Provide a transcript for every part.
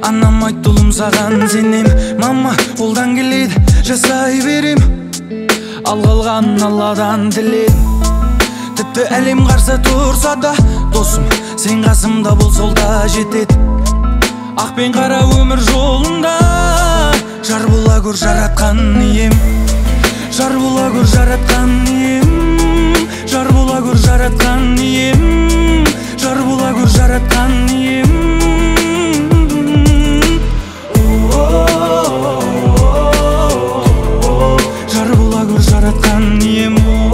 Анам айтты ұлым саған сенем. Мама қолдан келеді жасай берем, ал қалғанын Алладан тіледім. Тіпті әлем қарсы тұрса да досым сен қасымда бол, сол да жетеді. Ақ пен қара өмір жолында жар бола көр жаратқан ием, жар бола көр жаратқан ием, жар бола көр жаратқан ием, жар бола көр жаратқан ием. Жар бола көр жаратқан ием,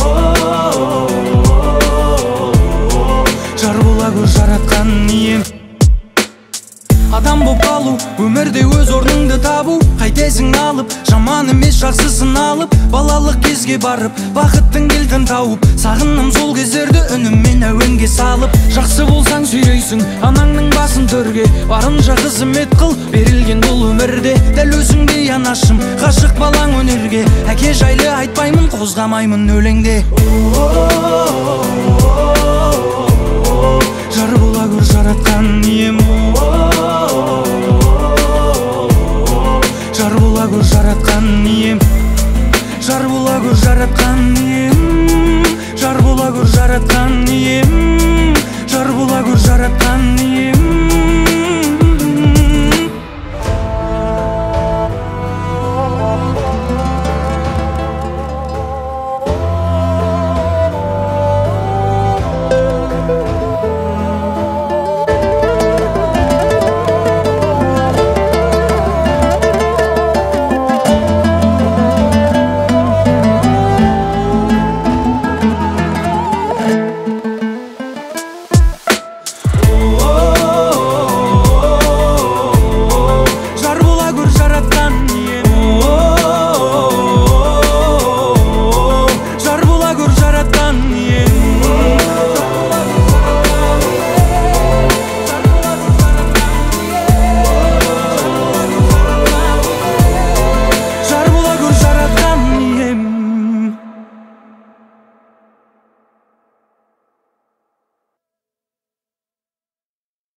жар бола көр жаратқан ием. Адам боп қалу, өмірде өз орныңды табу. Қайтесің алып, жаман емес жақсысын алып. Балалық кезге барып, бақыттың кілтін тауып. Сағынам сол кездерді үніммен әуенге салып. Жақсы болсаң сүйрейсің анаңның басын төрге, барынша қызмет қыл, берілген бұл өмірде. Дәл өзіңдей анашым, ғашық балаң өнерге. Әке жайлы айтпаймын, қозғамаймын өлеңде. Жар бола көр жаратқан ием,